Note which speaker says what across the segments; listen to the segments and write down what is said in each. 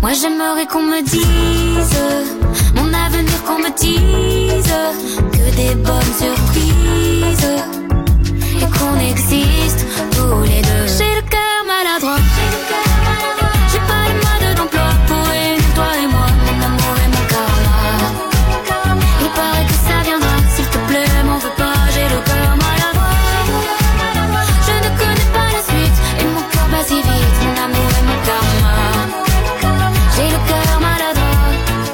Speaker 1: Moi j'aimerais qu'on me dise mon avenir, qu'on me dise que des bonnes surprises et qu'on existe tous les deux. J'ai le cœur maladroit, j'ai pas le mode d'emploi pour réunir toi et moi, mon amour et mon karma. Il paraît que ça viendra, s'il te plaît m'en veux pas, j'ai le cœur maladroit. Je ne connais pas la suite et mon cœur bat si vite, mon amour et mon karma. J'ai le cœur maladroit.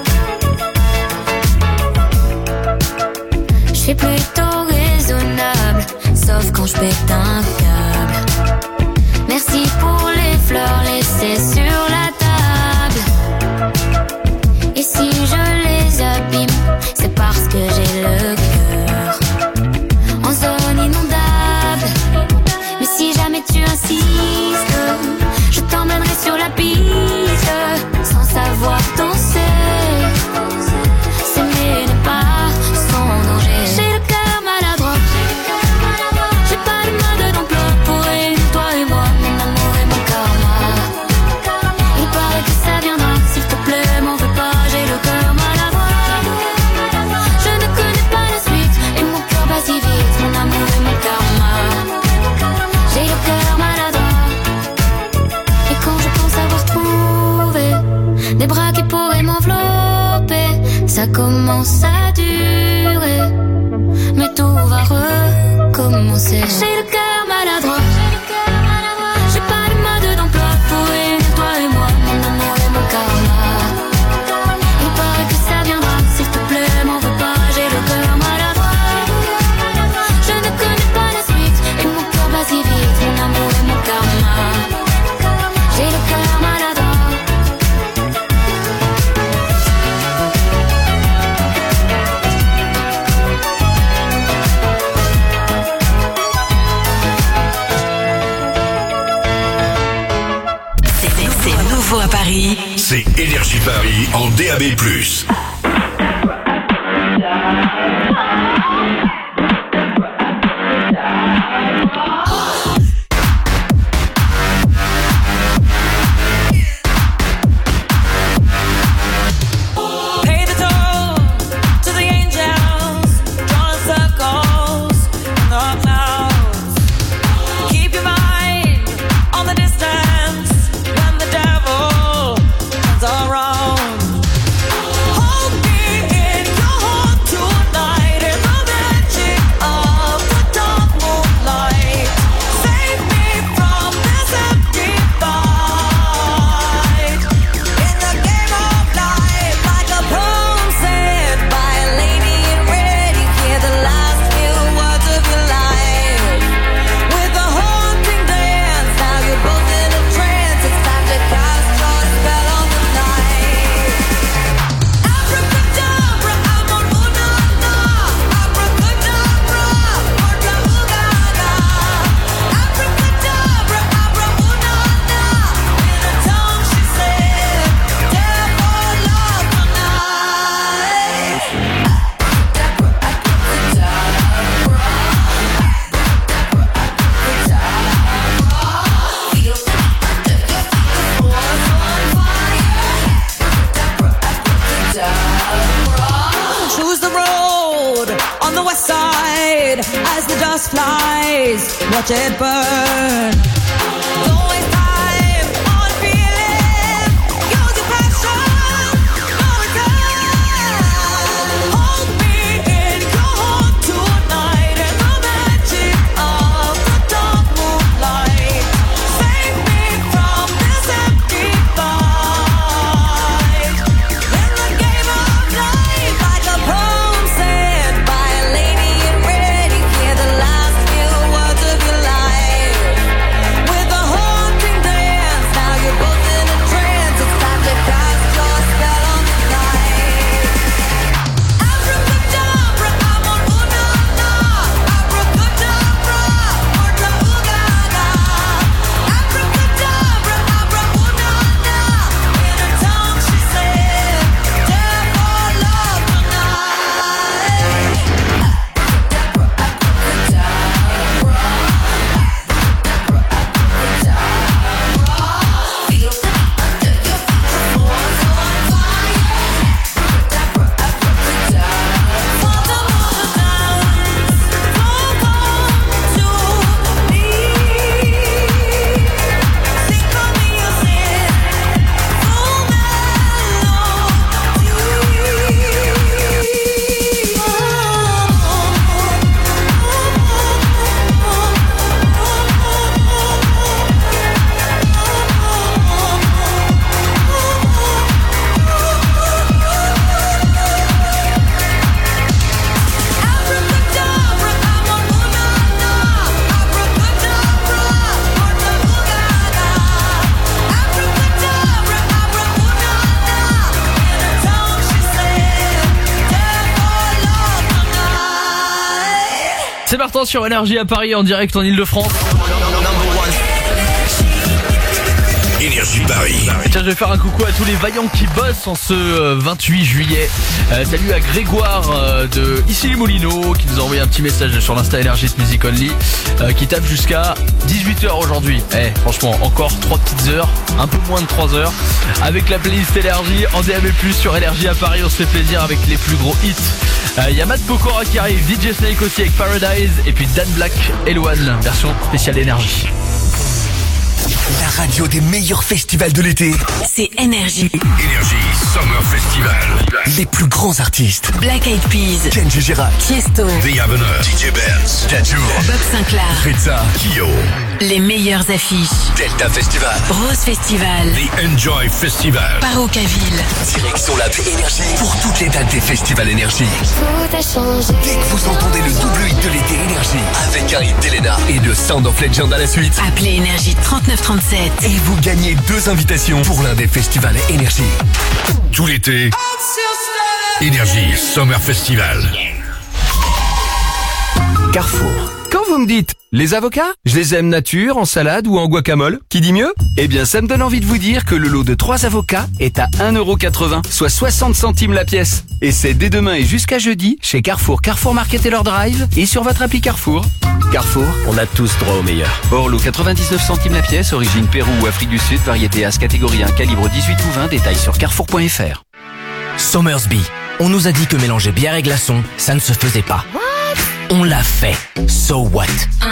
Speaker 1: Je suis plutôt raisonnable, sauf quand je pète un câble. Merci pour les fleurs laissées sur la table. Et si je les abîme, c'est parce que j'ai le cœur en zone inondable. Mais si jamais tu insistes, je t'emmènerai sur la piste, sans savoir danser. S'aimer n'est pas sans danger. J'ai le cœur maladroit, j'ai pas le mode d'emploi pour réunir toi et moi, mon amour et mon karma. Il paraît que ça viendra, s'il te plaît m'en veux pas, j'ai le cœur maladroit. Je ne connais pas la suite et mon cœur bat si vite, mon amour et mon karma. J'ai le cœur maladroit. Et quand je pense avoir trouvé des bras qui pourraient m'envelopper, ça commence à durer, mais tout va recommencer. J'ai le cœur maladroit, j'ai pas le mode d'emploi pour réunir toi et moi, mon amour et mon karma. Il paraît que ça viendra, s'il te plaît m'en veux pas, j'ai le cœur maladroit. Je ne connais pas la suite et mon cœur bat si vite, mon amour et mon karma. J'ai le cœur maladroit.
Speaker 2: C'est nouveau à Paris.
Speaker 3: C'est Énergie Paris en DAB+.
Speaker 4: Pay the toll to the angels, drawing circles in the clouds. Keep your mind on the distance when the devil comes around. Hold me in your heart tonight in the magic of the dark moonlight. Save me from this empty fight. In the game of life, like a poem said by a lady in red, you hear the last few words of your life. With a haunting dance, now you're both in a trance. It's time to cast your spell on the night. Abracadabra, amor una na. Abracadabra, orca ugana. Abracadabra, abra una na. In a tongue she said, devil love tonight. Choose the road on the west side as the dust flies. Watch it burn. Don't waste time on feeling. Use your passion. No return. Hold me in your heart tonight in the magic of the dark moonlight. Save me from this empty fight. In the game of life, like a poem said by a lady in red, you hear the last few words of your life. With a haunting
Speaker 5: C'est Martin sur Énergie à Paris en direct en Ile-de-France.
Speaker 3: Énergie Paris.
Speaker 5: Et tiens, je vais faire un coucou à tous les vaillants qui bossent en ce 28 juillet. Salut à Grégoire de Ici les Moulineaux qui nous a envoyé un petit message sur l'Insta Énergie Music Only qui tape jusqu'à 18h aujourd'hui. Franchement, encore 3 petites heures, un peu moins de 3 heures avec la playlist Énergie en DAB+, sur Énergie à Paris. On se fait plaisir avec les plus gros hits. Y a Matt Pokora qui arrive, DJ Snake aussi avec Paradise et puis Dan Black, Eloane, version spéciale Énergie.
Speaker 6: La radio des meilleurs festivals de l'été.
Speaker 2: C'est Énergie.
Speaker 3: Énergie Summer Festival.
Speaker 6: Les plus grands artistes.
Speaker 2: Black Eyed Peas,
Speaker 6: Kenji Girac,
Speaker 2: Tiesto,
Speaker 3: The Avener, DJ Benz, Jadjour,
Speaker 2: Bob Sinclair.
Speaker 6: Rizza,
Speaker 3: Kyo.
Speaker 2: Les meilleures affiches.
Speaker 6: Delta Festival,
Speaker 2: Rose Festival,
Speaker 3: The Enjoy Festival.
Speaker 2: Paroquaville.
Speaker 6: Direction la Énergie pour toutes les dates des festivals Énergie.
Speaker 1: Tout a changé.
Speaker 6: Dès que vous entendez le double hit de l'été Énergie, avec un hit d'Elena et de Sound of Legend à la suite,
Speaker 2: Appelez Énergie 3937.
Speaker 6: et vous gagnez 2 invitations pour l'un des festivals Énergie.
Speaker 3: Tout l'été, Énergie Summer Festival.
Speaker 7: Carrefour. Quand vous me dites les avocats, je les aime nature, en salade ou en guacamole, qui dit mieux? Eh bien, ça me donne envie de vous dire que le lot de 3 avocats est à 1,80€, soit 60 centimes la pièce. Et c'est dès demain et jusqu'à jeudi chez Carrefour, Carrefour Market et leur drive et sur votre appli Carrefour. Carrefour, on a tous droit au meilleur. Or, lot 99 centimes la pièce, origine Pérou ou Afrique du Sud, variété As catégorie 1, calibre 18 ou 20, détails sur carrefour.fr.
Speaker 8: Somersby. On nous a dit que mélanger bière et glaçons, ça ne se faisait pas. On l'a fait. So what?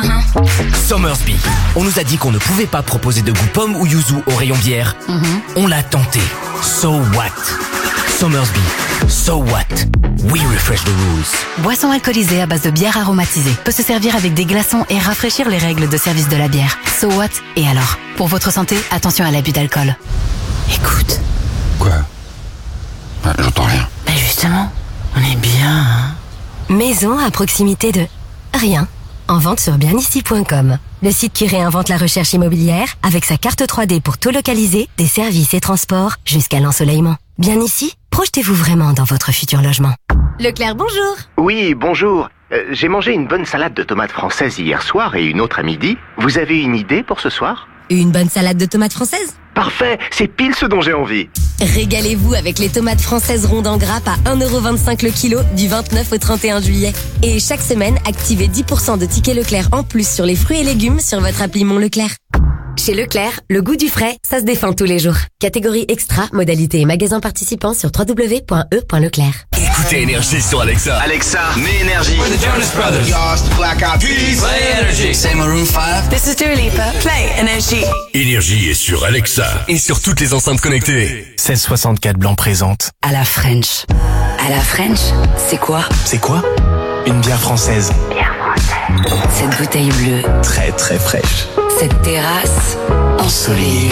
Speaker 8: Somersby. On nous a dit qu'on ne pouvait pas proposer de goût pomme ou yuzu au rayon bière. On l'a tenté. So what? Somersby. So what? We refresh the rules.
Speaker 9: Boisson alcoolisée à base de bière aromatisée peut se servir avec des glaçons et rafraîchir les règles de service de la bière. So what? Et alors? Pour votre santé, attention à l'abus d'alcool. Écoute.
Speaker 3: Quoi? J'entends rien.
Speaker 9: Bah justement, on est bien, hein?
Speaker 10: Maison à proximité de rien. En vente sur bienici.com. Le site qui réinvente la recherche immobilière avec sa carte 3D pour tout localiser, des services et transports jusqu'à l'ensoleillement. Bien ici, projetez-vous vraiment dans votre futur logement.
Speaker 11: Leclerc, bonjour.
Speaker 12: Oui, bonjour. J'ai mangé une bonne salade de tomates françaises hier soir et une autre à midi. Vous avez une idée pour ce soir?
Speaker 10: Une bonne salade de tomates françaises?
Speaker 12: Parfait, c'est pile ce dont j'ai envie.
Speaker 10: Régalez-vous avec les tomates françaises rondes en grappe à 1,25€ le kilo du 29 au 31 juillet. Et chaque semaine, activez 10% de tickets Leclerc en plus sur les fruits et légumes sur votre appli Mon Leclerc. Chez Leclerc, le goût du frais, ça se défend tous les jours. Catégorie extra, modalité et magasin participant sur www.e.leclerc.
Speaker 6: Écoutez Énergie sur Alexa.
Speaker 13: Alexa, mets Énergie.
Speaker 6: The Jonas Brothers.
Speaker 13: Black Eyed Peas.
Speaker 6: Play Énergie.
Speaker 13: C'est Maroon 5.
Speaker 2: This is Dua Lipa. Play Énergie.
Speaker 3: Énergie est sur Alexa.
Speaker 6: Et sur toutes les enceintes connectées.
Speaker 8: 1664 Blanc présente.
Speaker 2: À la French. À la French, c'est quoi?
Speaker 8: C'est quoi? Une bière française.
Speaker 2: Cette bouteille bleue.
Speaker 8: Très très fraîche.
Speaker 2: Cette terrasse ensoleillée.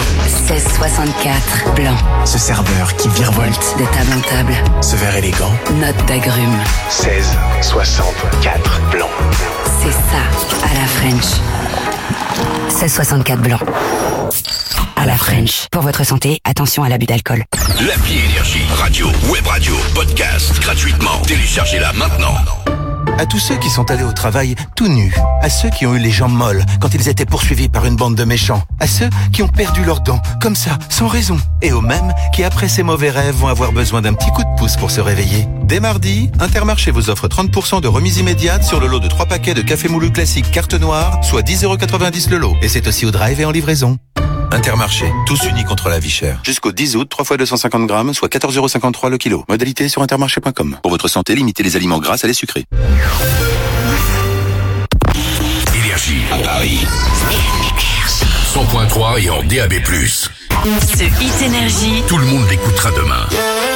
Speaker 2: 1664 blanc.
Speaker 8: Ce serveur qui virevolte.
Speaker 2: De table en table.
Speaker 8: Ce verre élégant.
Speaker 2: Note d'agrumes.
Speaker 8: 1664 Blanc.
Speaker 2: C'est ça, à la French. 1664 blanc. À la French. Pour votre santé, attention à l'abus d'alcool.
Speaker 3: L'appli Énergie, radio, web radio, podcast, gratuitement. Téléchargez-la maintenant.
Speaker 14: À tous ceux qui sont allés au travail tout nus, à ceux qui ont eu les jambes molles quand ils étaient poursuivis par une bande de méchants, à ceux qui ont perdu leurs dents, comme ça, sans raison, et aux mêmes qui, après ces mauvais rêves, vont avoir besoin d'un petit coup de pouce pour se réveiller. Dès mardi, Intermarché vous offre 30% de remise immédiate sur le lot de 3 paquets de café moulu classique carte noire, soit 10,90€ le lot. Et c'est aussi au drive et en livraison. Intermarché, tous unis contre la vie chère. Jusqu'au 10 août, 3 fois 250 grammes, soit 14,53€ le kilo. Modalité sur intermarché.com. Pour votre santé, limitez les aliments gras à les sucrés.
Speaker 3: Énergie à Paris. 100.3 et en DAB+.
Speaker 2: Ce hit Énergie.
Speaker 3: Tout le monde l'écoutera demain.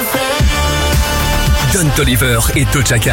Speaker 6: Don Toliver et Doja Cat.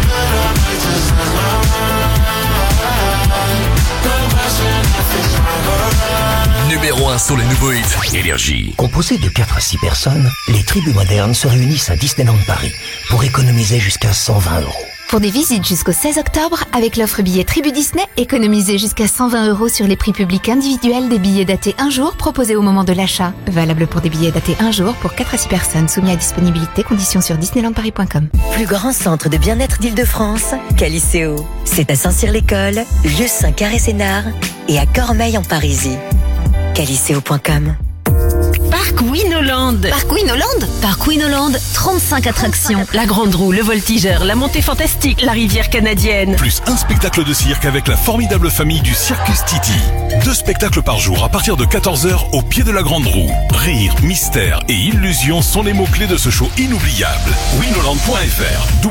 Speaker 6: Numéro 1 sur les nouveaux hits. Énergie.
Speaker 15: Composé de 4 à 6 personnes, les tribus modernes se réunissent à Disneyland Paris pour économiser jusqu'à 120€.
Speaker 11: Pour des visites jusqu'au 16 octobre, avec l'offre billet Tribu Disney, économisez jusqu'à 120 € sur les prix publics individuels des billets datés 1 jour proposés au moment de l'achat. Valable pour des billets datés 1 jour pour 4 à 6 personnes, soumis à disponibilité, conditions sur disneylandparis.com.
Speaker 15: Plus grand centre de bien-être d'Île-de-France, Caliceo. C'est à Saint-Cyr-l'École, lieu Saint-Carré-Sénard et à Cormeilles en Parisis. Caliceo.com.
Speaker 16: Parc Winoland.
Speaker 11: Parc Winoland?
Speaker 16: Parc Winoland, 35 attractions. La grande roue, le voltigeur, la montée fantastique, la rivière canadienne.
Speaker 17: Plus un spectacle de cirque avec la formidable famille du Circus Titi. 2 spectacles par jour à partir de 14h au pied de la grande roue. Rire, mystère et illusion sont les mots-clés de ce show inoubliable. Winoland.fr.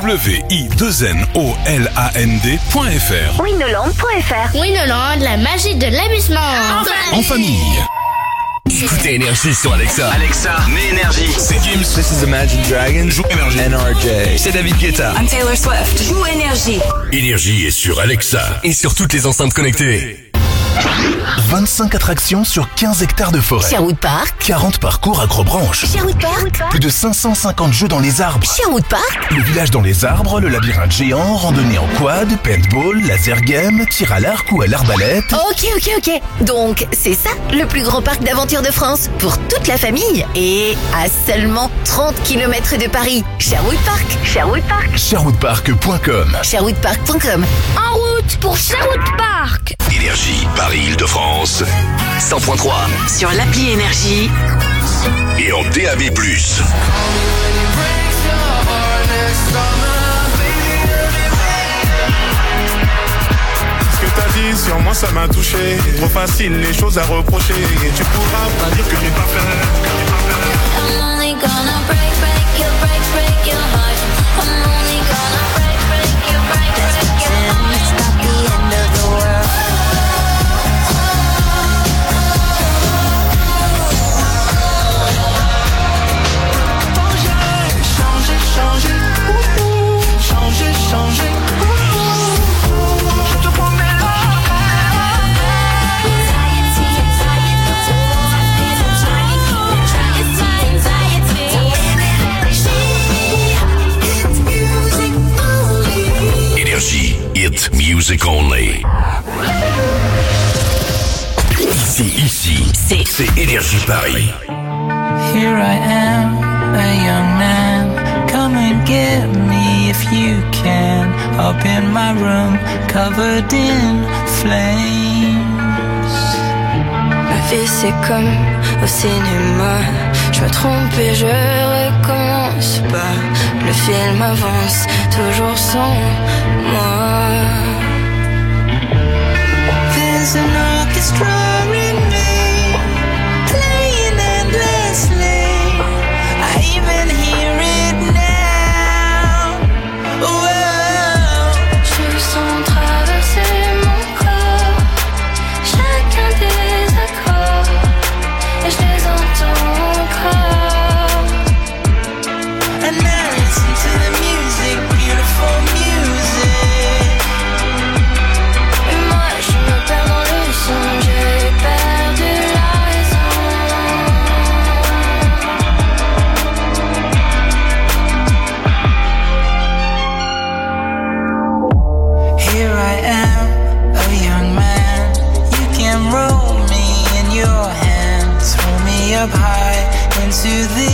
Speaker 17: WINOLAND.fr.
Speaker 1: Winoland.fr. Winoland, la magie de l'amusement.
Speaker 17: En famille.
Speaker 6: Écoutez Énergie sur Alexa. Alexa, mets Énergie.
Speaker 17: C'est Gims.
Speaker 18: This is Imagine Dragons.
Speaker 17: Joue Énergie.
Speaker 18: NRJ.
Speaker 17: C'est David Guetta.
Speaker 19: I'm Taylor Swift. Joue Énergie.
Speaker 3: Énergie est sur Alexa.
Speaker 6: Et sur toutes les enceintes connectées.
Speaker 17: 25 attractions sur 15 hectares de forêt.
Speaker 19: Sherwood Park.
Speaker 17: 40 parcours accrobranche.
Speaker 19: Sherwood Park.
Speaker 17: Plus de 550 jeux dans les arbres.
Speaker 19: Sherwood Park.
Speaker 17: Le village dans les arbres, le labyrinthe géant, randonnée en quad, paintball, laser game, tir à l'arc ou à l'arbalète.
Speaker 19: Ok. Donc, c'est ça, le plus grand parc d'aventure de France. Pour toute la famille. Et à seulement 30 km de Paris. Sherwood Park. Sherwood Park.
Speaker 17: Sherwoodpark.com.
Speaker 19: Sherwoodpark.com.
Speaker 1: En route pour Sherwood Park.
Speaker 3: Énergie, Paris-Île-de-France.
Speaker 6: 100.3.
Speaker 19: Sur l'appli Énergie.
Speaker 3: Et en DAB+.
Speaker 20: Ce que t'as dit sur moi ça m'a touché. Trop facile les choses à reprocher. Et tu pourras pas dire que j'ai pas fait.
Speaker 1: I'm only gonna break your heart. I'm only gonna break your heart. It's not the end of the world.
Speaker 20: Changer. Je te promets là.
Speaker 3: Énergie, hit music only. Ici, c'est Énergie Paris.
Speaker 21: Here I am, a young man. Come and get me if you can. Up in my room, covered in flames.
Speaker 22: Ma vie c'est comme au cinéma. Je me trompe et je recommence pas. Le film avance, toujours sans moi.
Speaker 21: There's an orchestra in me, playing endlessly. I even hear it now. Whoa.
Speaker 1: Je sens traverser mon corps, chacun des accords, et je les entends encore.
Speaker 21: And now listen to the music, beautiful music.
Speaker 1: Et moi je me perds dans le son, j'ai perdu la raison.
Speaker 21: Here I am, a young man. You can roll me in your hands, throw me up high into the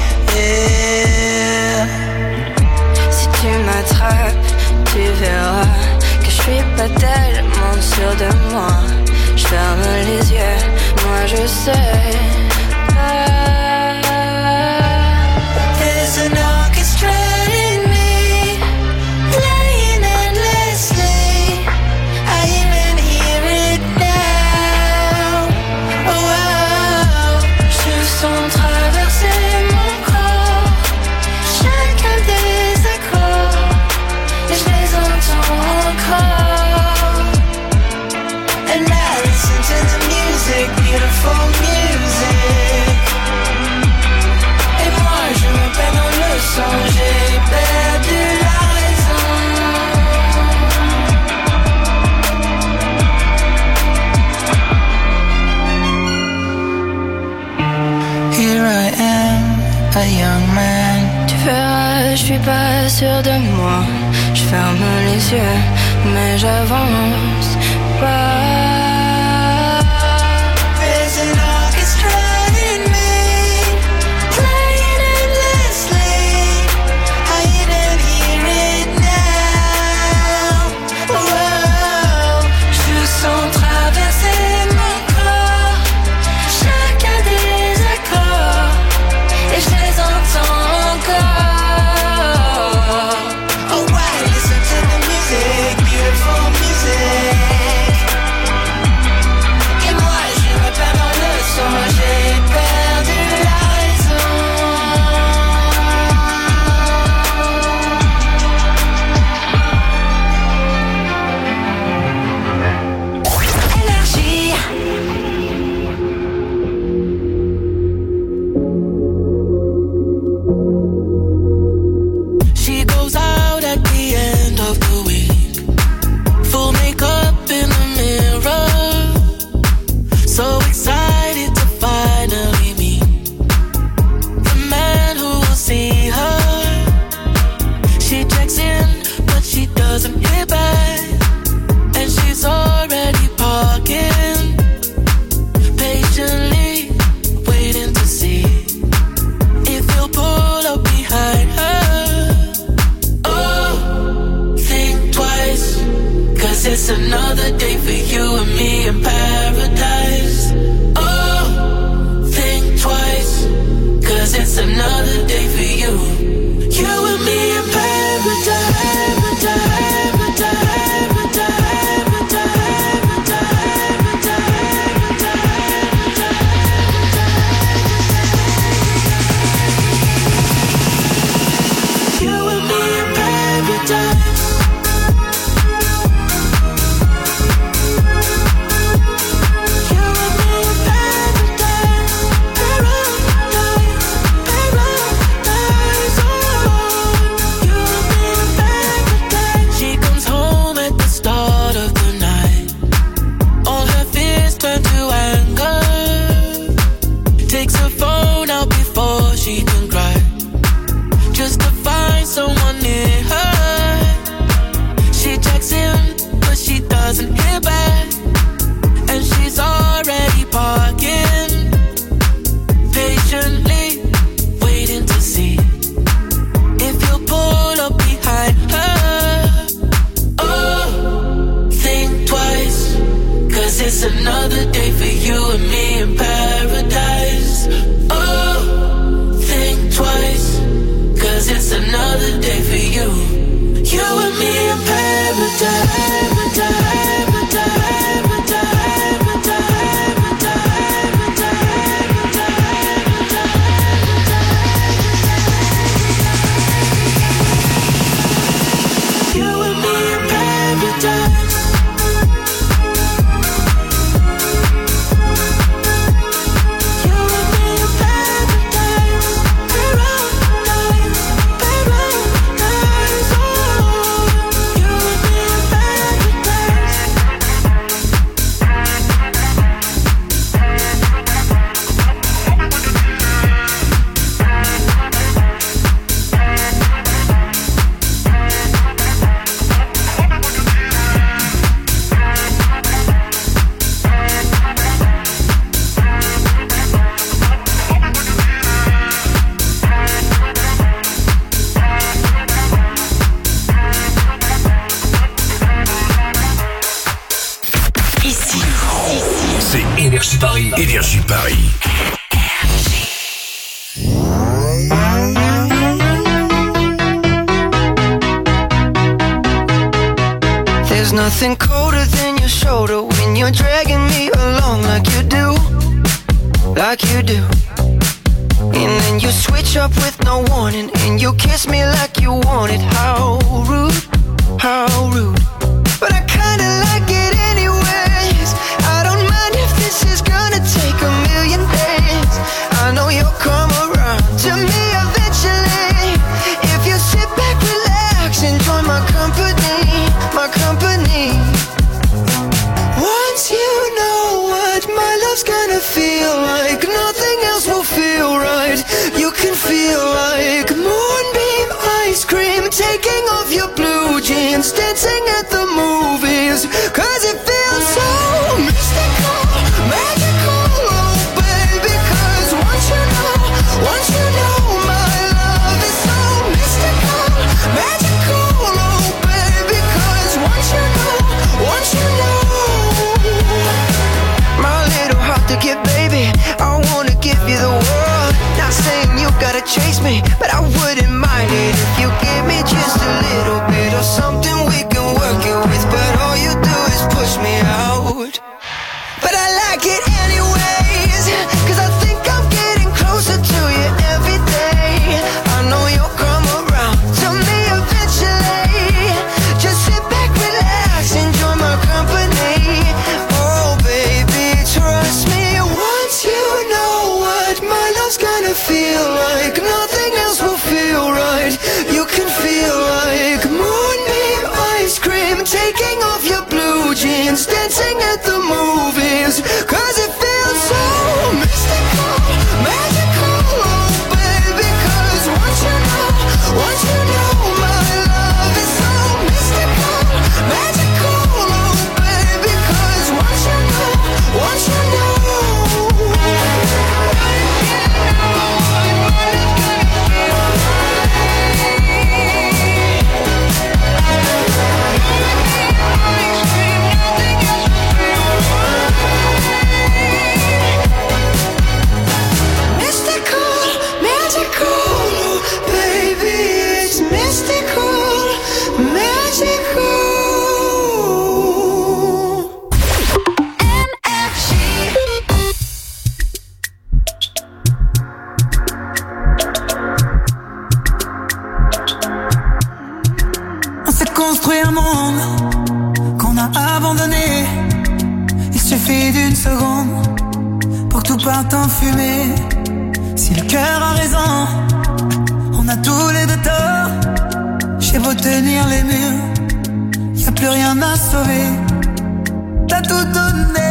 Speaker 21: air.
Speaker 22: Si tu m'attrapes, tu verras que je suis pas tellement sûre de moi. Je ferme les yeux, moi je sais pas.
Speaker 21: There's an orchestra in me, playing endlessly. I even hear it now. Oh,
Speaker 1: Je sens traverser mon corps, chacun des accords, et je les entends encore.
Speaker 21: and now listen to the music, beautiful music.
Speaker 1: Et moi je me perds dans le son, j'ai perdu la raison.
Speaker 21: Here I am, a young man.
Speaker 1: Tu verras
Speaker 22: je suis pas sûre de moi. Je ferme les yeux, mais j'avance pas.
Speaker 21: There's an orchestra in me, playing endlessly. I even hear it now. Whoa.
Speaker 22: Je sens traverser mon corps chacun des accords et je les entends encore.
Speaker 21: Alright, listen to the music, beautiful music. Et moi je me perds dans le son, j'ai perdu la raison. Énergie. She goes out at the end of the week, full makeup in the mirror, so excited to finally meet the man who will see her. She checks in, but she doesn't hear back, and she's already parking, patiently waiting to see if he'll pull up behind her. Oh, think twice, 'cause it's another day for you and me in paradise. Oh, think twice, 'cause it's another day for you. You and me in paradise. You and me in paradise. She comes home at the start of the night. All her fears turn to anger. Takes her phone out before she can cry, just to find someone near her. She checks in, but she doesn't hear back, and she's already parking, patiently waiting to see if you'll pull up behind her. Oh, think twice, 'cause it's another day for you and me in paradise. Oh, think twice, 'cause it's another day for you. You and me in paradise. You and me in paradise. You and me in paradise. Paradise, paradise. Oh, you and me in paradise.
Speaker 6: Ici, c'est Énergie Paris.
Speaker 3: Énergie Paris.
Speaker 21: There's nothing colder than your shoulder when you're dragging me along like you do, like you do. And then you switch up with no warning, and you kiss me like you want it. How rude, how rude. But I kinda like it anyways. I don't mind if this is gonna take a million days. I know you'll come around to me eventually. If you sit back, relax, enjoy my company, my company. Once you know what my love's gonna feel like, nothing else will feel right. You can feel like moonbeam
Speaker 4: jeans, dancing at the movies. Cause it feels so mystical, magical, oh baby. Cause once you know my love is so mystical, magical, oh baby. Cause once you know my little heart to give, baby, I wanna give you the world. Not saying you gotta chase me, but I wouldn't mind it if you give me just a little bit of something we can work it with. But all you do is push me out. But I like it anyways, cause I think I'm getting closer to you every day. I know you'll come around to me eventually. Just sit back, relax, enjoy my company. Oh baby, trust me, once you know what my love's gonna feel like, nothing else will feel right. You can feel like moonbeam ice cream, taking off your blue jeans, dancing at the movies. Cause it feels so mystical, magical, oh baby. Cause once you know my love is so mystical, magical, oh baby. Cause once you know
Speaker 21: construit un monde qu'on a abandonné. Il suffit d'une seconde pour que tout parte en fumée. Si le cœur a raison, on a tous les deux tort. J'ai beau tenir les murs, y a plus rien à sauver. T'as tout donné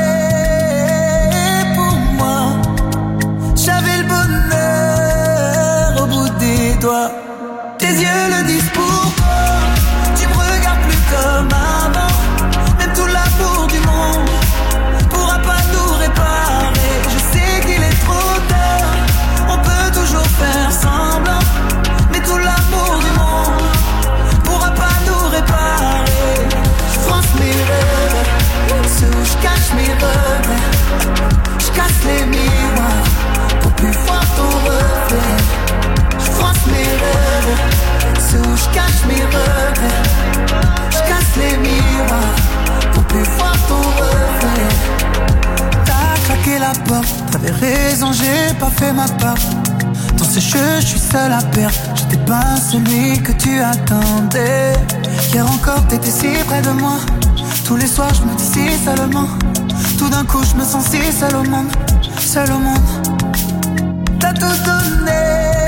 Speaker 21: pour moi, j'avais le bonheur au bout des doigts. Tes yeux le disent pour toi, tu me regardes plus comme avant. Même tout l'amour du monde pourra pas nous réparer. Je sais qu'il est trop tard, on peut toujours faire semblant. Mais tout l'amour du monde pourra pas nous réparer. Je France mes rêves, ceux où je cache mes regrets. Je casse les miroirs pour plus voir ton reflet. Je France mes rêves, ceux où je cache mes regrets. Je casse les miroirs pour plus voir ton reflet. T'as claqué la porte, t'avais raison, j'ai pas fait ma part. Dans ce jeu, je suis seul à perdre. J'étais pas celui que tu attendais. Hier encore, t'étais si près de moi. Tous les soirs, je me dis si seulement. Tout d'un coup, je me sens si seul au monde. Seul au monde. T'as tout donné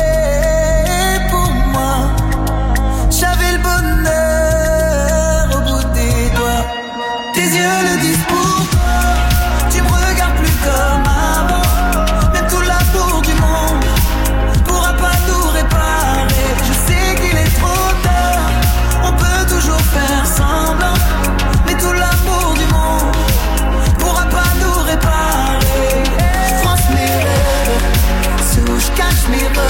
Speaker 21: pour moi. J'avais le bonheur au bout des doigts. Tes yeux le disent pour toi. Tu me regardes plus comme avant. Même tout l'amour du monde pourra pas nous réparer. Je sais qu'il est trop tard, on peut toujours faire semblant. Mais tout l'amour du monde pourra pas nous réparer. Je France mes rêves, ceux où je cache mes rêves.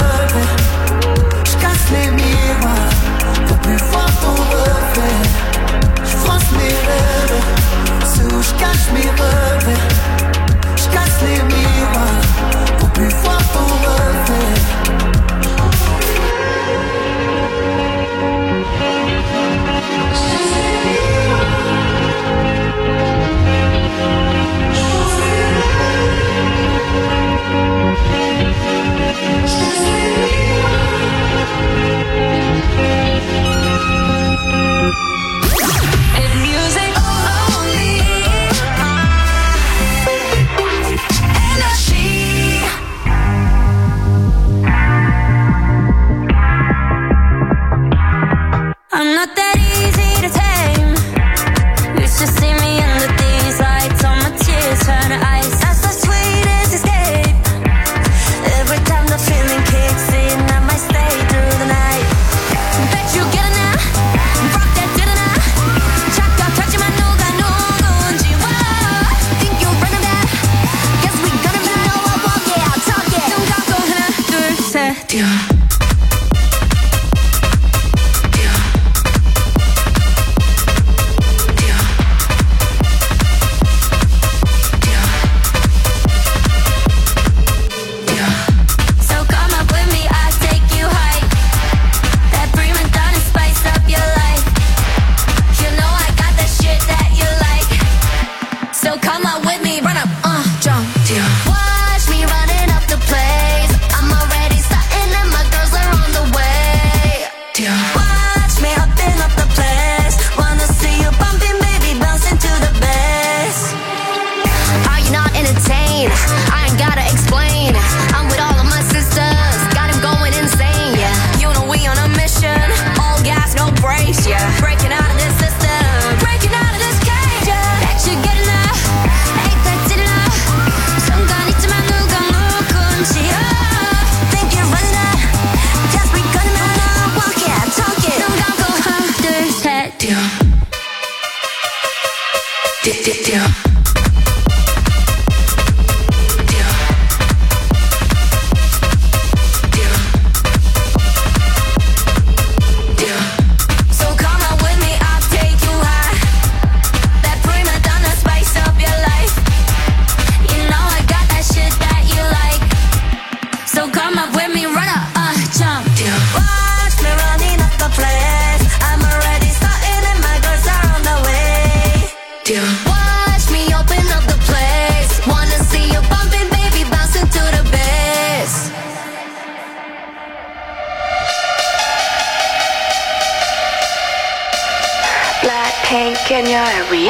Speaker 22: Hey, can you hurry up?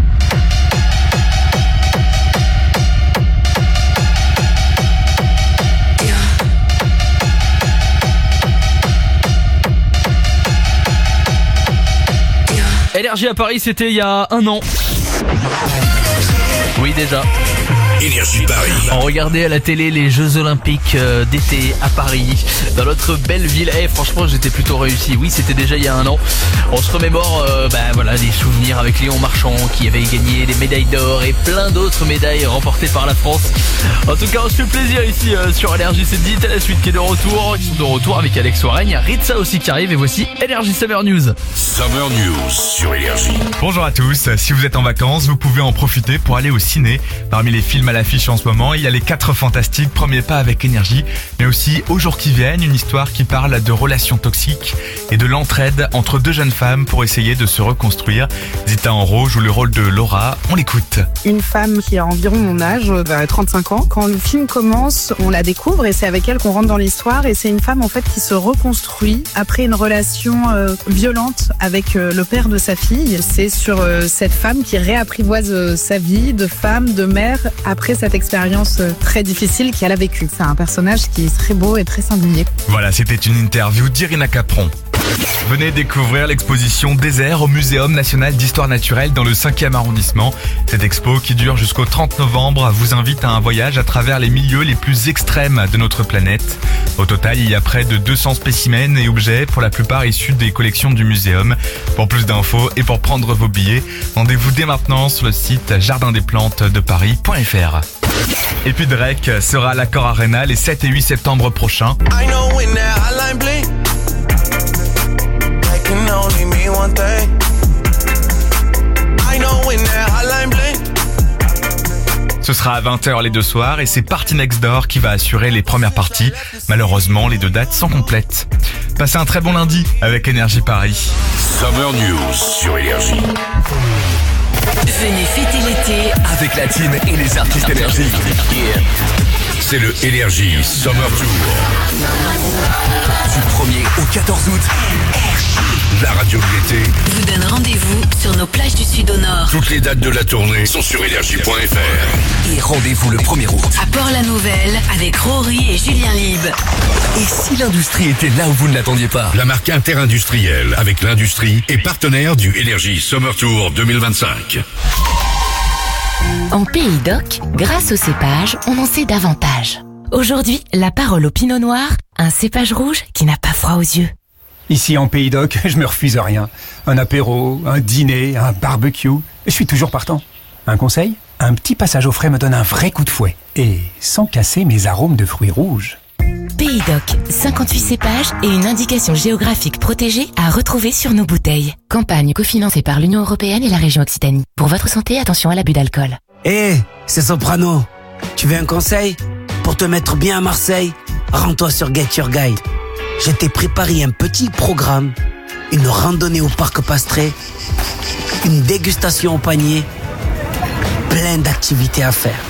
Speaker 5: Énergie à Paris, c'était il y a 1 an. Oui, déjà.
Speaker 3: Énergie Paris.
Speaker 5: On regardait à la télé les Jeux Olympiques d'été à Paris, dans notre belle ville. Franchement, j'étais plutôt réussi. Oui, c'était déjà il y a 1 an. On se remémore des souvenirs avec Léon Marchand qui avait gagné des médailles d'or et plein d'autres médailles remportées par la France. En tout cas, on se fait plaisir ici sur Énergie. C'est dit, à la suite qui est de retour. Ils sont de retour avec Alex Warren. Il y a Ritza aussi qui arrive et voici Énergie Summer News.
Speaker 3: Summer News sur Énergie.
Speaker 7: Bonjour à tous. Si vous êtes en vacances, vous pouvez en profiter pour aller au ciné. Parmi les films à l'affiche en ce moment, il y a Les 4 Fantastiques, premier pas avec Énergie, mais aussi Aux jours qui viennent, une histoire qui parle de relations toxiques et de l'entraide entre 2 jeunes femmes pour essayer de se reconstruire. Zita Enro joue le rôle de Laura. On l'écoute.
Speaker 23: Une femme qui a environ mon âge, 35 ans. Quand le film commence, on la découvre et c'est avec elle qu'on rentre dans l'histoire. Et c'est une femme en fait qui se reconstruit après une relation violente avec le père de sa fille. C'est sur cette femme qui réapprivoise sa vie de femme, de mère après cette expérience très difficile qu'elle a vécue. C'est un personnage qui est très beau et très singulier.
Speaker 7: Voilà, c'était une interview d'Irina Capron. Venez découvrir l'exposition Désert au Muséum National d'Histoire Naturelle dans le 5e arrondissement. Cette expo, qui dure jusqu'au 30 novembre, vous invite à un voyage à travers les milieux les plus extrêmes de notre planète. Au total, il y a près de 200 spécimens et objets, pour la plupart issus des collections du muséum. Pour plus d'infos et pour prendre vos billets, rendez-vous dès maintenant sur le site jardindesplantes-de-paris.fr. Et puis Drake sera à l'Accor Arena les 7 et 8 septembre prochains. Ce sera à 20h les 2 soirs et c'est Party Next Door qui va assurer les premières parties. Malheureusement, les 2 dates sont complètes. Passez un très bon lundi avec Énergie Paris.
Speaker 3: Summer News sur Énergie.
Speaker 6: Venez fêter l'été avec la team et les artistes Énergie.
Speaker 3: C'est le Énergie Summer Tour.
Speaker 6: Du 1er au 14 août.
Speaker 3: La radio de l'été
Speaker 16: vous donne rendez-vous sur nos plages du sud au nord.
Speaker 3: Toutes les dates de la tournée sont sur énergie.fr.
Speaker 6: Et rendez-vous le 1er août
Speaker 16: à Port-la-Nouvelle avec Rory et Julien Lib.
Speaker 6: Et si l'industrie était là où vous ne l'attendiez pas?
Speaker 3: La marque interindustrielle avec l'industrie est partenaire du Énergie Summer Tour 2025.
Speaker 9: En Pays d'Oc, grâce au cépage, on en sait davantage. Aujourd'hui, la parole au pinot noir, un cépage rouge qui n'a pas froid aux yeux.
Speaker 24: Ici en Pays d'Oc, je me refuse à rien. Un apéro, un dîner, un barbecue, je suis toujours partant. Un conseil ? Un petit passage au frais me donne un vrai coup de fouet. Et sans casser mes arômes de fruits rouges.
Speaker 9: Pays d'Oc, 58 cépages et une indication géographique protégée à retrouver sur nos bouteilles. Campagne cofinancée par l'Union Européenne et la région Occitanie. Pour votre santé, attention à l'abus d'alcool.
Speaker 25: C'est Soprano. Tu veux un conseil ? Pour te mettre bien à Marseille, rends-toi sur Get Your Guide. Je t'ai préparé un petit programme, une randonnée au parc Pastré, une dégustation au panier, plein d'activités à faire.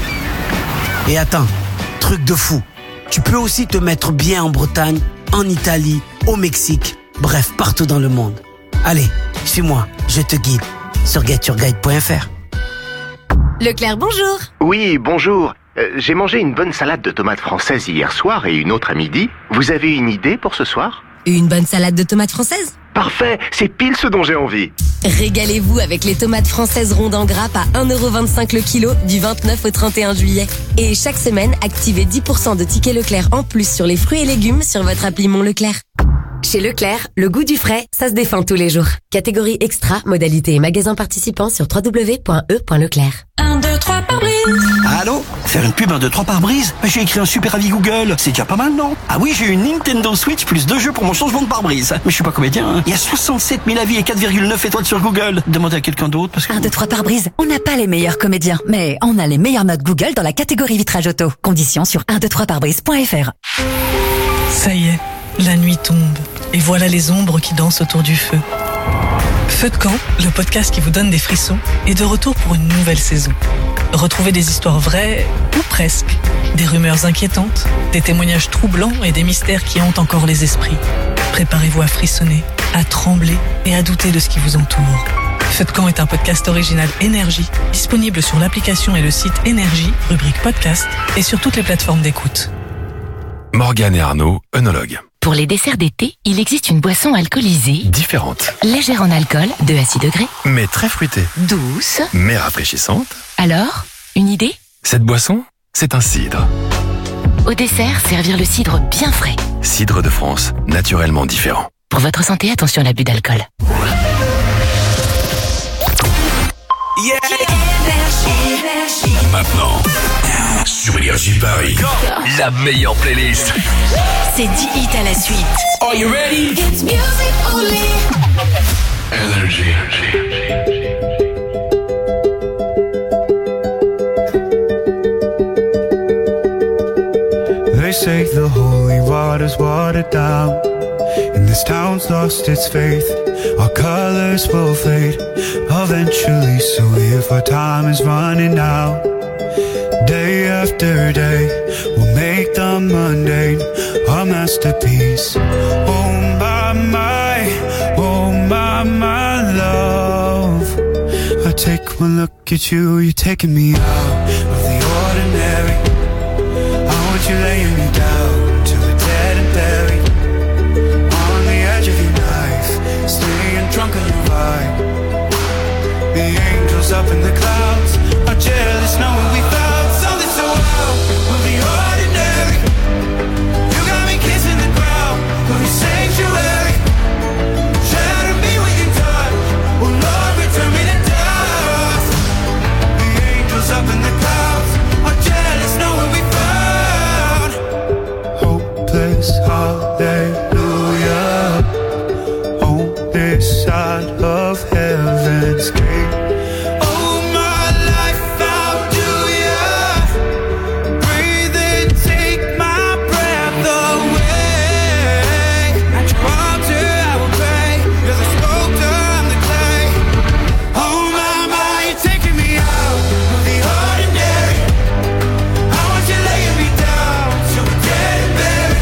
Speaker 25: Et attends, truc de fou, tu peux aussi te mettre bien en Bretagne, en Italie, au Mexique, bref, partout dans le monde. Allez, suis-moi, je te guide sur getyourguide.fr.
Speaker 10: Leclerc, bonjour.
Speaker 12: Oui, bonjour. J'ai mangé une bonne salade de tomates françaises hier soir et une autre à midi. Vous avez une idée pour ce soir ?
Speaker 10: Une bonne salade de tomates françaises ?
Speaker 12: Parfait, c'est pile ce dont j'ai envie.
Speaker 10: Régalez-vous avec les tomates françaises rondes en grappe à 1,25€ le kilo du 29 au 31 juillet. Et chaque semaine, activez 10% de tickets Leclerc en plus sur les fruits et légumes sur votre appli Mon Leclerc. Chez Leclerc, le goût du frais, ça se défend tous les jours. Catégorie extra, modalité et magasin participant sur www.e.leclerc.
Speaker 16: 1, 2, 3 par brise.
Speaker 26: Allô ? Faire une pub 1, 2, 3 par brise ? J'ai écrit un super avis Google. C'est déjà pas mal, non ? Ah oui, j'ai eu une Nintendo Switch plus 2 jeux pour mon changement de pare-brise. Mais je suis pas comédien, hein. Il y a 67 000 avis et 4,9 étoiles sur Google. Demandez à quelqu'un d'autre parce que...
Speaker 15: 1, 2, 3 par brise. On n'a pas les meilleurs comédiens, mais on a les meilleures notes Google dans la catégorie vitrage auto. Conditions sur 123parbrise.fr.
Speaker 27: Ça y est, la nuit tombe. Et voilà les ombres qui dansent autour du feu. Feu de camp, le podcast qui vous donne des frissons, est de retour pour une nouvelle saison. Retrouvez des histoires vraies, ou presque, des rumeurs inquiétantes, des témoignages troublants et des mystères qui hantent encore les esprits. Préparez-vous à frissonner, à trembler et à douter de ce qui vous entoure. Feu de camp est un podcast original Énergie, disponible sur l'application et le site Énergie, rubrique podcast, et sur toutes les plateformes d'écoute.
Speaker 2: Morgane et Arnaud, œnologues.
Speaker 9: Pour les desserts d'été, il existe une boisson alcoolisée,
Speaker 2: Différente,
Speaker 9: légère en alcool, 2 à 6 degrés,
Speaker 2: mais très fruitée,
Speaker 9: douce.
Speaker 2: mais rafraîchissante.
Speaker 9: Alors, une idée?
Speaker 2: Cette boisson, c'est un cidre.
Speaker 9: Au dessert, servir le cidre bien frais.
Speaker 2: Cidre de France, naturellement différent.
Speaker 9: Pour votre santé, attention à l'abus d'alcool.
Speaker 3: Maintenant, sur Énergie Paris,
Speaker 6: La meilleure playlist.
Speaker 16: C'est 10 hits à la suite.
Speaker 3: Are you ready?
Speaker 1: It's music only.
Speaker 3: Énergie.
Speaker 8: They say the holy water's watered down, and this town's lost its faith. Our colors will fade eventually, so if our time is running out, day after day, we'll make the mundane our masterpiece. Oh my love, I take one look at you, you're taking me out of the ordinary. You laying me down to the dead and buried on the edge of your knife, staying drunk on your vibe. The angels up in the clouds are jealous knowing we found something so out of the ordinary. You got me kissing the ground of your sanctuary. Shatter me with your touch, oh Lord, return me to dust. The angels up in the clouds are jealous knowing we found hallelujah on this side of heaven's gate. Oh my life, how do ya breathe and take my breath away? At your altar I will pray, you're the sculptor, I'm the clay. Oh my, you're taking me out of the ordinary. I want you laying me down till we're dead and buried.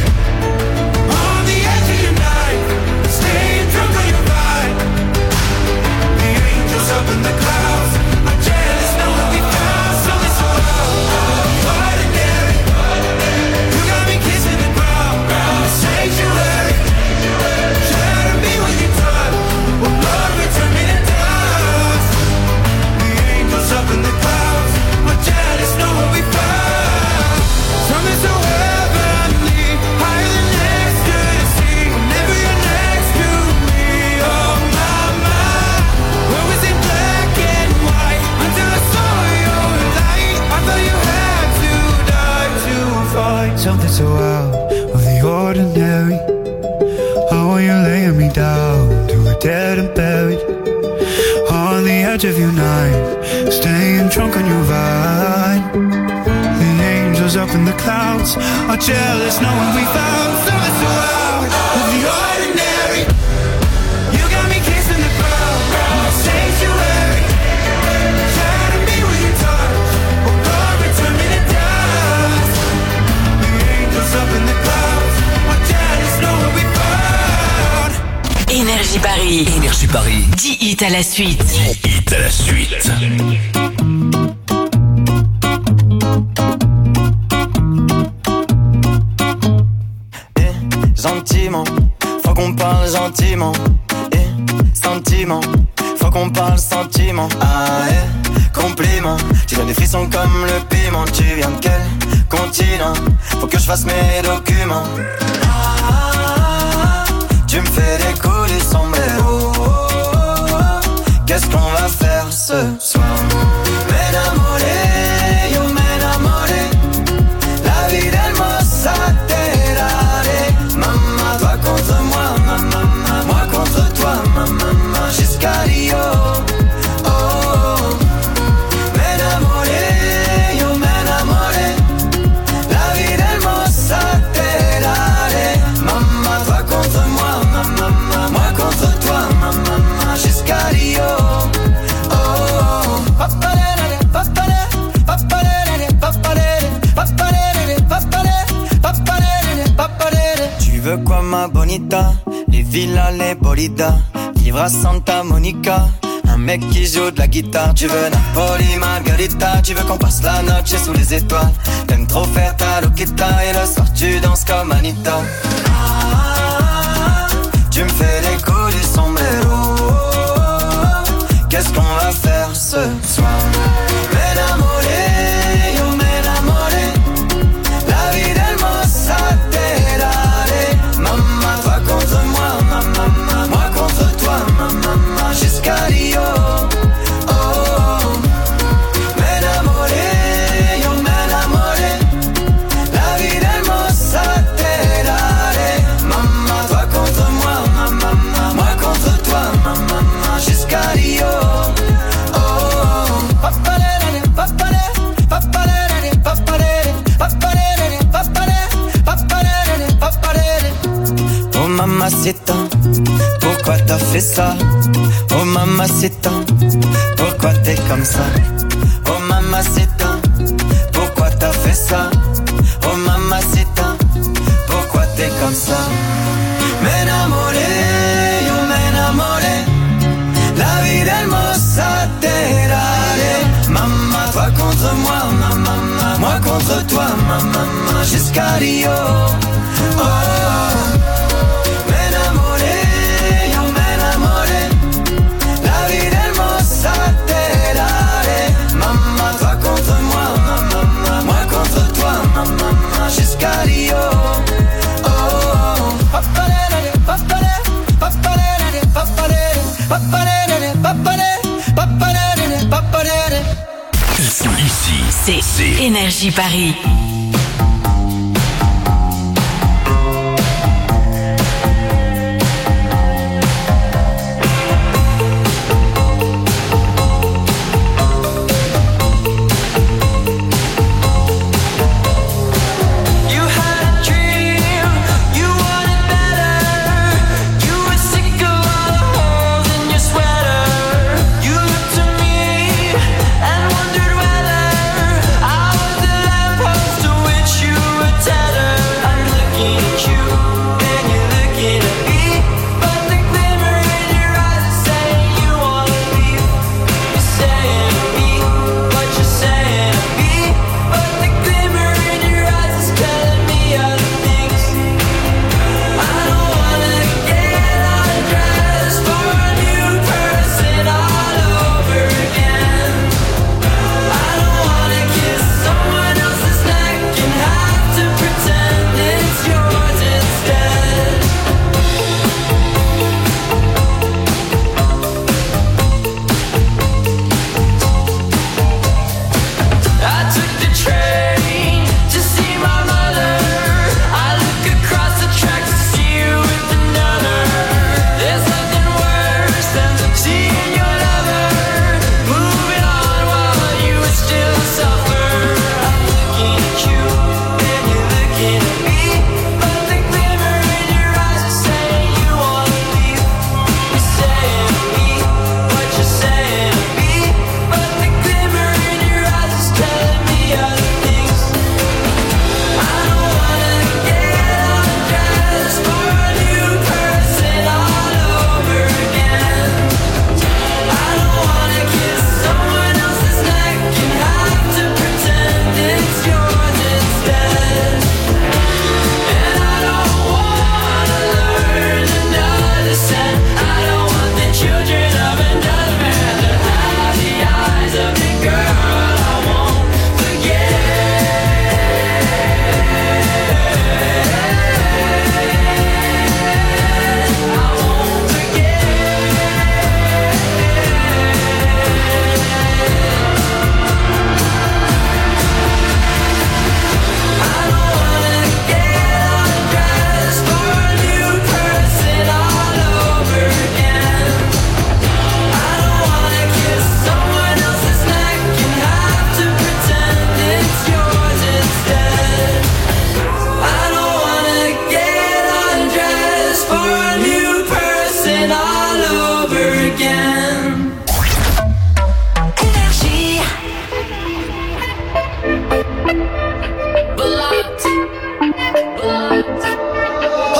Speaker 8: Up in the clouds, I'm jealous knowing we found something so ordinary. You got me kissing the ground, the sanctuary. Shatter me with your touch, oh Lord, return me to dust. The angels up in the clouds, I'm jealous knowing we found something so heavenly, higher than ecstasy. Whenever you're next to me, oh my. Where was it black and white until I saw your light? I thought you had to die to find something so out of the ordinary. Oh, you're laying me down to a dead and buried on the edge of your night, staying drunk on your vine. The angels up in the clouds are jealous knowing we found something so out of the ordinary. You got me kissing the ground, sanctuary. Shatter me with your touch, oh Lord, return me to dust. The angels up in the clouds are jealous knowing we found.
Speaker 16: Énergie Paris.
Speaker 6: Énergie Paris.
Speaker 16: 10 hits à la suite.
Speaker 3: 10 hits à la suite.
Speaker 11: Gentiment, faut qu'on parle gentiment. Sentiment, faut qu'on parle sentiment. Ah compliment, tu donnes des frissons comme le piment. Tu viens de quel continent? Faut que je fasse mes documents. Tu me fais décoller sans sombrero. Qu'est-ce qu'on va faire ce soir? M'enamoré, yo m'enamoré. La vie d'hermosa te daré. Maman, toi contre moi, maman, moi contre toi, maman, jusqu'à Rio. Oh, oh. M'enamoré, yo m'enamoré. La vie d'hermosa te daré. Maman, toi contre moi, maman, moi contre toi, maman, jusqu'à Rio. Tu veux quoi ma bonita? Les villas, les bolidas, vivre à Santa Monica, un mec qui joue de la guitare. Tu veux Napoli, Margarita. Tu veux qu'on passe la noche sous les étoiles. T'aimes trop faire ta loqueta et le soir tu danses comme Anita. Tu me fais les coups du sombrero. Qu'est-ce qu'on va faire ce soir? M'enamoré, yo m'enamoré. La vie d'Hermosa te daré. Maman, toi contre moi, maman, moi contre toi, maman, jusqu'à Rio. Oh, m'enamoré, yo m'enamoré. La vie d'Hermosa te daré. Maman, toi contre moi, maman, moi contre toi, maman, jusqu'à Rio. Oh mamacita, pourquoi t'as fait ça? Oh mamacita, pourquoi t'es comme ça? Oh mamacita, pourquoi t'as fait ça? Oh mamacita, pourquoi t'es comme ça? M'enamoré, yo m'enamoré. La vie d'Hermosa te daré. Maman, toi contre moi, maman, moi contre toi, maman, jusqu'à Rio. Oh, m'enamoré, yo m'enamoré. La vie d'Hermosa te daré. Maman, toi contre moi, maman, moi contre toi, maman, jusqu'à Rio. Oh, papalé, papalé, papalé, papalé, papalé, papalé, papalé, papalé.
Speaker 16: Ici, c'est Énergie Paris.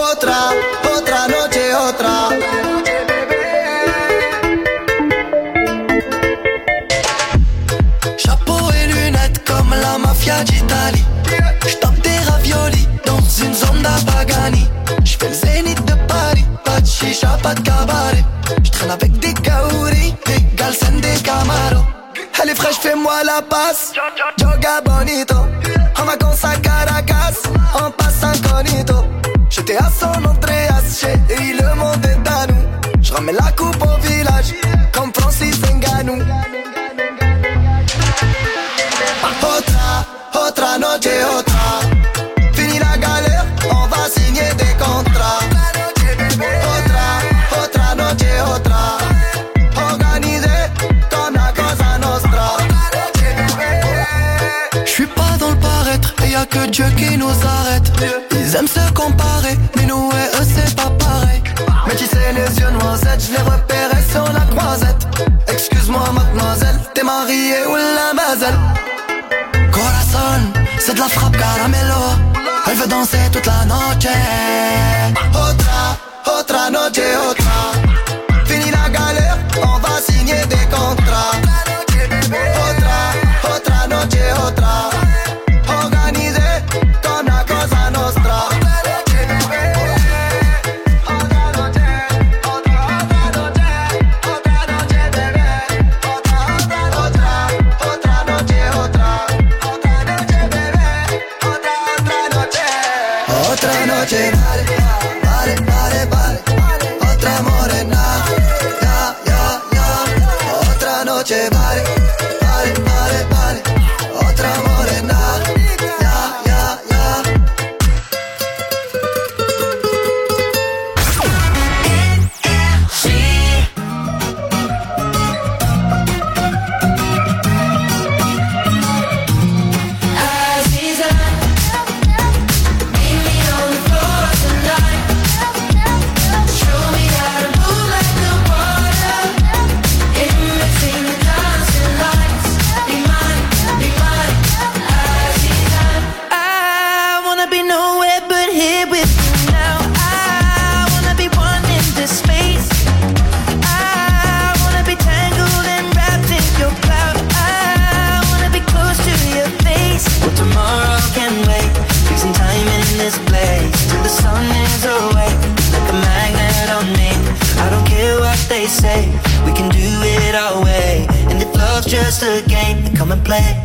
Speaker 11: Otra noche, otra. La Paz, Joga Bonito. En vacances à Caracas, on passe incognito. J'étais à San Andreas, chérie, le monde est à nous. Je ramène la coupe au village, comme Francis Ngannou. Otra noche, otra. Fini la galère, on va signer des contrats. Otra noche, otra. Organisé comme la Cosa Nostra. J'suis pas dans le paraître, et y'a que Dieu qui nous arrête. Ils aiment se comparer, mais nous et eux c'est pas pareil. Mais tu sais les yeux noisettes, j'les repérais sur la croisette. Excuse-moi mademoiselle, t'es mariée ou la mazelle? Corazon, c'est de la frappe caramelo. Elle veut danser toute la noche. Otra noche, otra. Fini la galère, on va signer des contrats. Otra noche, otra. Organisé comme la Cosa Nostra. Otra noche, vale, vale, vale. Otra morena, ya. Otra noche, vale, vale, vale, vale. Otra morena, ya. Say we can do it our way, and if love's just a game, then come and play.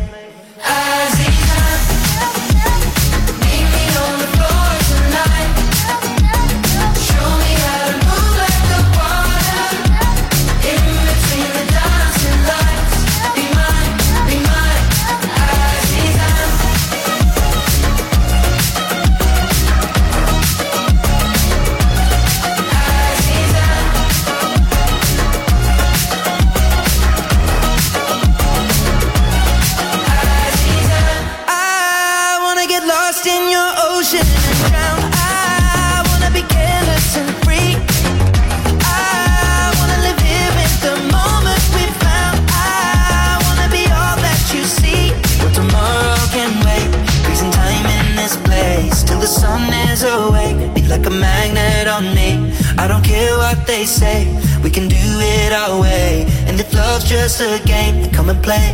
Speaker 11: I don't care what they say, we can do it our way, and if love's just a game, then come and play.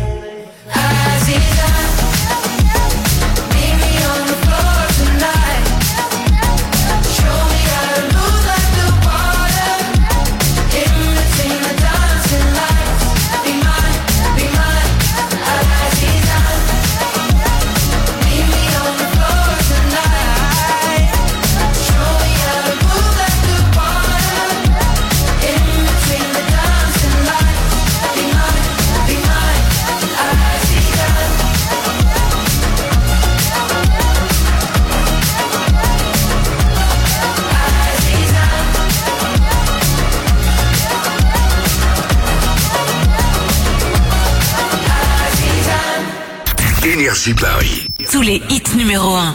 Speaker 3: Énergie Paris.
Speaker 16: Tous les hits numéro 1.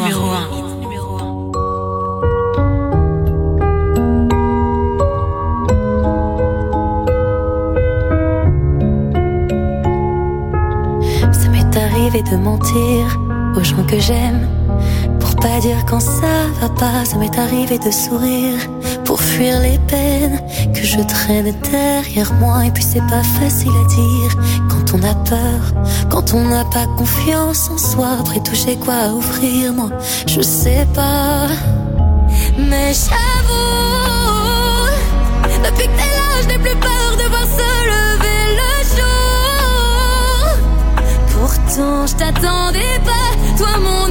Speaker 4: Ça m'est arrivé de mentir aux gens que j'aime, pour pas dire quand ça va pas. Ça m'est arrivé de sourire pour fuir les peines que je traîne derrière moi. Et puis c'est pas facile à dire quand on a peur, quand on n'a pas confiance en soi. Après tout j'ai quoi à offrir, moi je sais pas. Mais j'avoue, depuis que t'es là je n'ai plus peur de voir se lever le jour.
Speaker 1: Pourtant je t'attendais pas, toi mon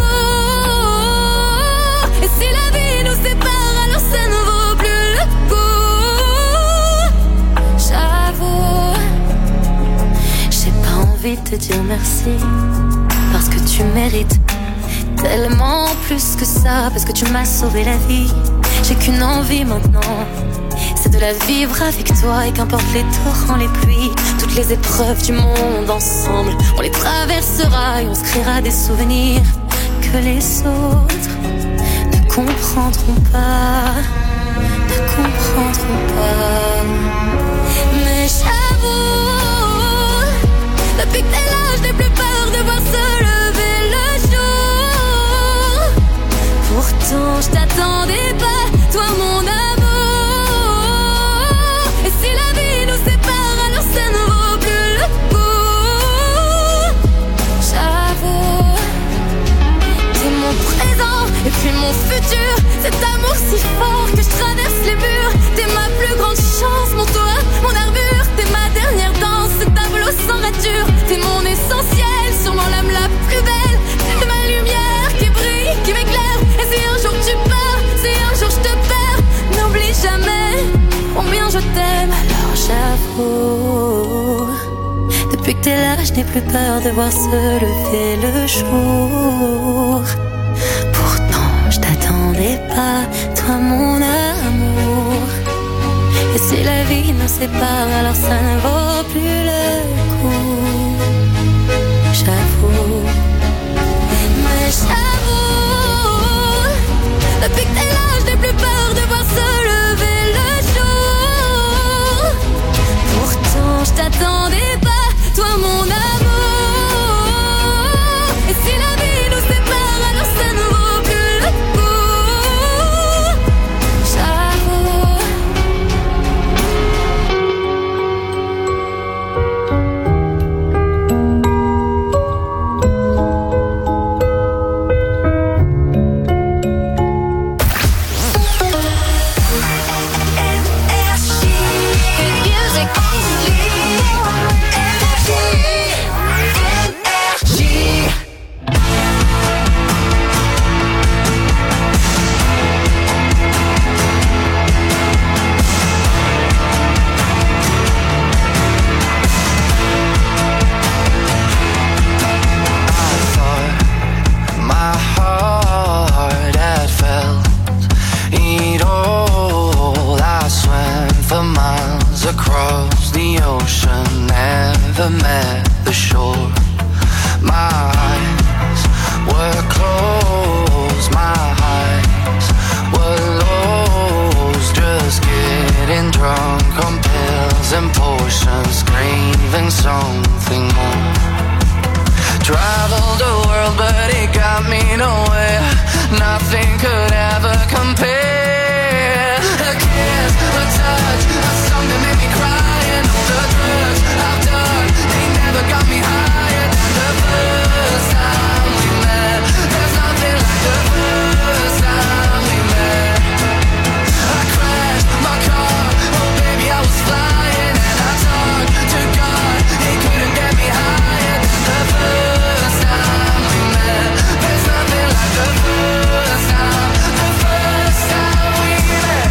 Speaker 1: amour. Et si la vie nous sépare, alors ça ne vaut plus le coup. J'avoue, j'ai pas envie de te dire merci, parce que tu mérites tellement plus que ça, parce que tu m'as sauvé la vie. J'ai qu'une envie maintenant, c'est de la vivre avec toi. Et qu'importe les torrents, les pluies, toutes les épreuves du monde ensemble, on les traversera et on se créera des souvenirs que les autres ne comprendront pas, ne comprendront pas. Mais j'avoue, depuis que t'es là, je n'ai plus peur de voir se lever le jour. Pourtant je t'attendais pas, toi mon amour. Et si la vie nous sépare, alors ça ne vaut plus le coup. J'avoue, t'es mon présent et puis mon futur. Cet amour si fort que je traverse les murs. T'es ma plus grande chance, mon toit, mon armure. T'es ma dernière danse, ce tableau sans rature. T'es mon essentiel, sûrement l'âme la plus belle. T'es ma lumière qui brille, qui m'éclaire. Et si un jour tu pars, si un jour je te perds, n'oublie jamais combien je t'aime. Alors j'avoue, depuis que t'es là, je n'ai plus peur de voir se lever le jour. Pourtant je t'attendais pas, toi mon amour. Et si la vie nous sépare, alors ça ne vaut plus le coup. J'avoue, mais j'avoue, depuis que t'es là, je n'ai plus peur de voir se lever le jour. Pourtant je t'attendais pas, toi mon amour. Et si la vie nous sépare, alors ça ne vaut plus le coup. J'avoue.
Speaker 8: Across the ocean, never met the shore. My eyes were closed, my eyes were lost, just getting drunk on pills and potions, craving something more. Traveled the world but it got me nowhere, nothing could ever compare. A kiss, a touch, a song that made me cry, and all the drugs I've done, they never got me higher than the first time we met. There's nothing like the first time we met. I crashed my car, oh baby I was flying, and I talked to God, he couldn't get me higher than the first time we met. There's nothing like the first time we met.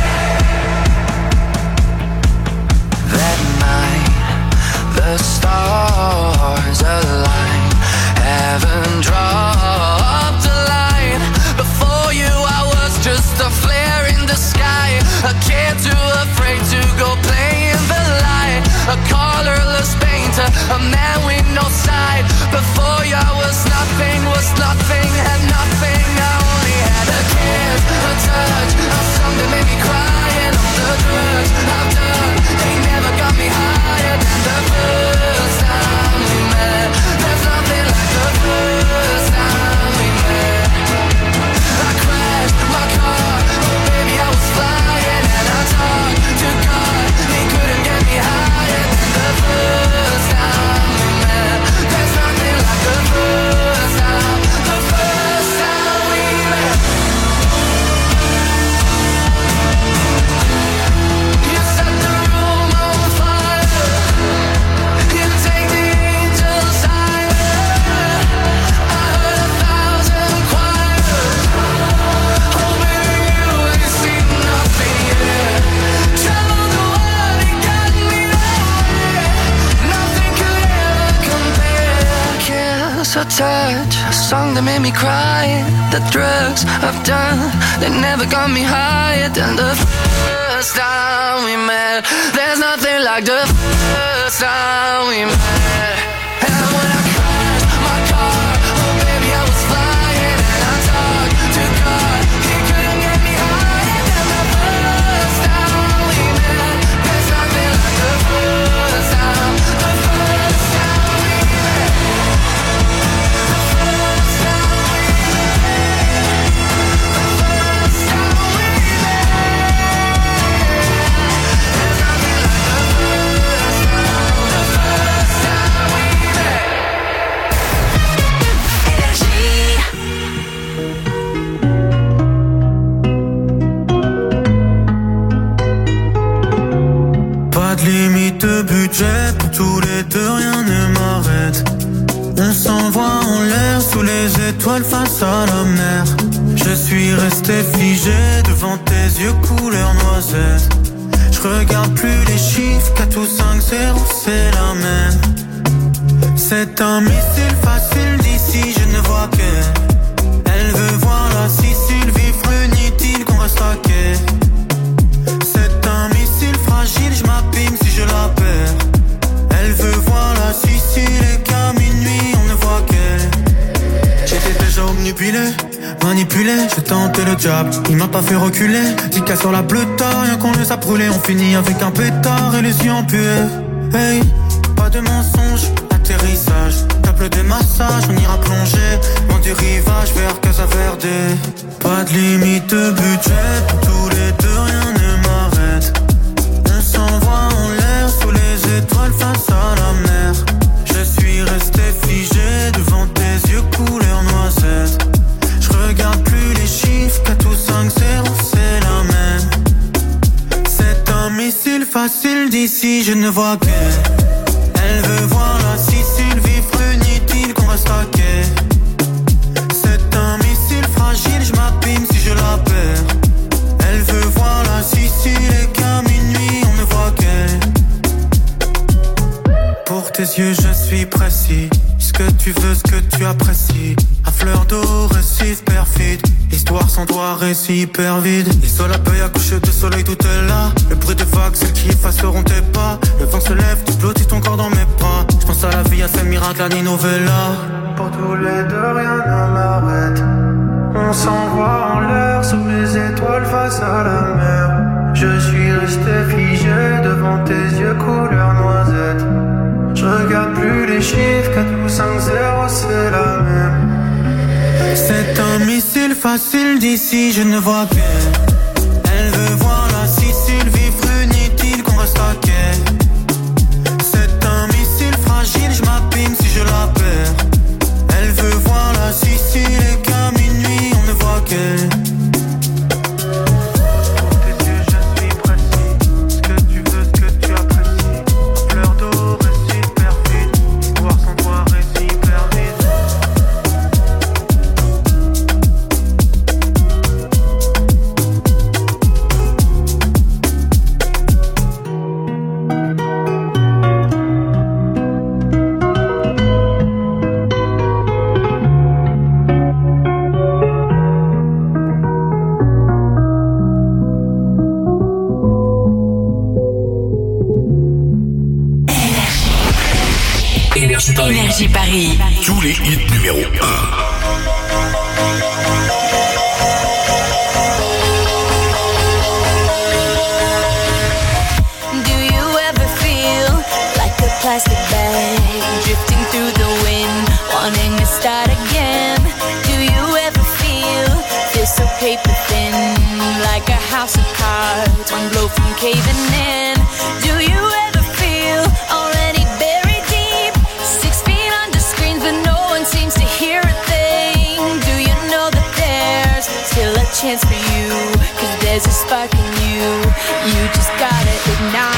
Speaker 8: That night, the stars aligned, heaven dropped a line. Before you I was just a flare in the sky, a kid too afraid to go play in the light, a colorless painter, a man with no sight. Before you I was nothing, had nothing. I only had a kiss, a touch, a song that made me cry, and all the drugs I've done, they never got me higher than the first time we met. There's nothing like the first time we met. I crashed my car, oh baby I was flying, and I talked touch, a song that made me cry. The drugs I've done, they never got me higher than the first time we met. There's nothing like the first time we met. And when I crashed my car, oh baby I was flying. And I talked to God, he couldn't get me higher than the first time we met. There's nothing like the first time, the first time we met. The first time we met. The first time we met. There's nothing like the first time, the first time we met. Énergie.
Speaker 13: Pas de limite de budget, pour tous les deux rien ne m'arrête. On s'envoie en l'air sous les étoiles face à la mer. Je suis resté figé devant tes yeux couleur noisette. Je regarde plus les chiffres, 4 ou 5, 0 c'est la même. C'est un missile facile d'ici, je ne vois que. Elle veut voir la Sicile, vivre inutile qu'on reste à quai. C'est un missile fragile, je m'abîme si je la perds. Elle veut voir la Sicile et qu'à minuit on ne voit qu'elle. J'étais déjà obnubilé, manipulé, j'ai tenté le diable, il m'a pas fait reculer. 10K sur la bleutard, rien qu'on les a brûlés. On finit avec un pétard et les yeux empués. Hey, pas de mensonge, atterrissage, table des massages, on ira plonger loin du rivage vers Casa Verde. Pas de limite de budget, pour tous les deux rien ne m'arrête. On s'envoie en l'air sous les étoiles face à la mer. Je suis resté figé devant tes yeux couleur noisette. Je regarde plus les chiffres, 4 ou 5, 0 c'est la même. C'est un missile facile d'ici, je ne vois que. Elle veut voir la Sicile, vivre inutile qu'on reste à quai. C'est un missile fragile, je m'abîme si je la perds. Elle veut voir la Sicile et qu'à minuit on ne voit qu'elle. Pour tes yeux je suis précis, ce que tu veux, ce que tu apprécies. À fleur d'eau, récif perfide, histoire sans toi, récit hyper vide. L'isole à peu à coucher de soleil, tout est là. Le bruit des vagues, celles qui effaceront tes pas. Le vent se lève, tu blottis ton corps dans mes bras. Je pense à la vie, à ces miracles, à Ninovella. Pour tous les deux, rien ne m'arrête. On s'envoie en l'air sous les étoiles face à la mer. Je suis resté figé devant tes yeux couleur noisette. Je regarde plus les chiffres, 4 ou 5, 0 c'est la même. C'est un missile facile d'ici, je ne vois que. Elle veut voir la Sicile, vivre inutile qu'on reste à quai. C'est un missile fragile, je m'abîme si je la perds. Elle veut voir la Sicile et qu'à minuit on ne voit qu'elle.
Speaker 16: Énergie Paris.
Speaker 3: Tous les hits numéro 1.
Speaker 1: Plastic bag drifting through the wind, wanting to start again. Do you ever feel so paper thin, like a house of cards, one blow from caving in? Do you ever feel already buried deep, 6 feet under screens, but no one seems to hear a thing? Do you know that there's still a chance for you, 'cause there's a spark in you, you just gotta ignite.